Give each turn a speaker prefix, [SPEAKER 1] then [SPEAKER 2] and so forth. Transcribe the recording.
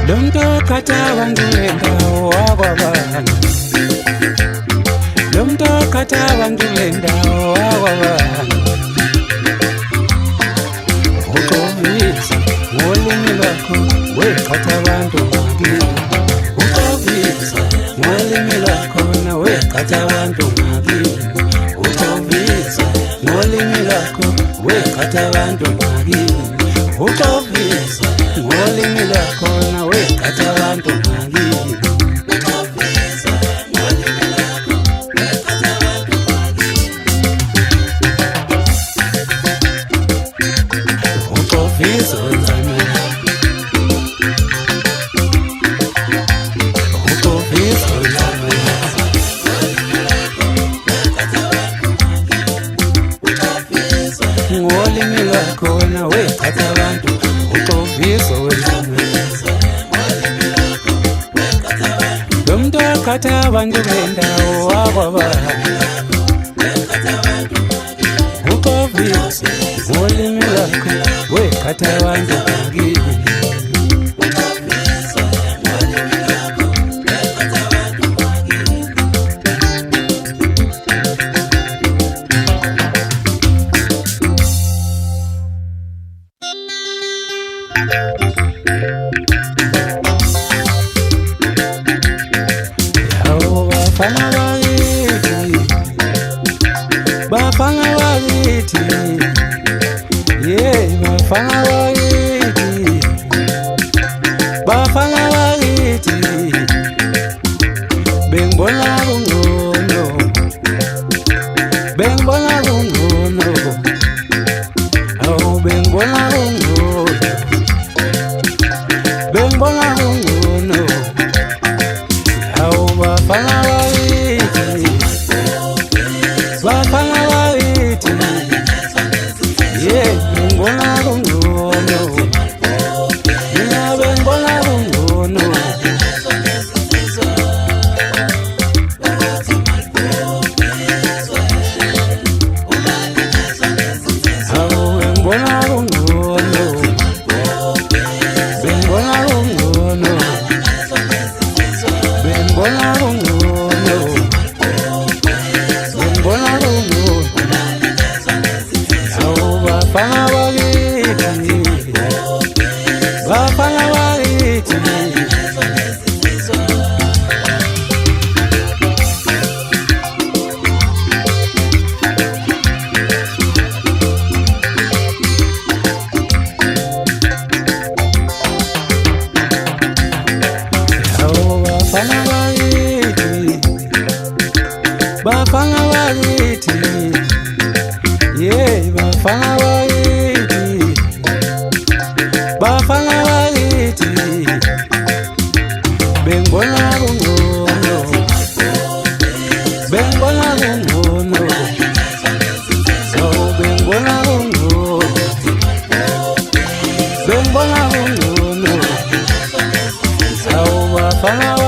[SPEAKER 1] Lomtokata wandulenda wababana, lomtokata wandulenda wababana. Uqovisa ngolimi lwakho weqhatha abantu ngakithi. Uqovisa ngolimi lwakho weqhatha abantu ngakithi. Uqovisa ngolimi lwakho weqhatha abantu ngakithi. Uqovisa ngolimi lwakho weqhatha abantu ngakithi. Uqovisa ngolimi lwakho weqhatha abantu ngakithi. Uqovisa wenzani? Uqovisa wenzani? Ngolimi lwakho weqhatha abantu. Uqovisa wenzani? Lomtokata abantu bendawo wakwabana. Uqovisa ngolimi lwakho weqhatha abantu ngakithi. Bafana bakithi, yeah, bafana bakithi, bafana bakithi, bengibona kungcono, bengibona kungcono, awu bengibona kungcono, bengibona kungcono, awu bafana bakithi, bafana bakithi, yeah, bengibona kungcono, mina bengibona kungcono. Awu bengibona kungcono, bengibona kungcono, bengibona kungcono, bengibona kungcono. Awu bafana bakithi, bafana bakithi. Bafana bakithi, bafana bakithi, yeah, bafana bakithi, bafana bakithi, bengibona kungcono, bengibona kungcono, awu bengibona kungcono, bengibona kungcono, awu bafana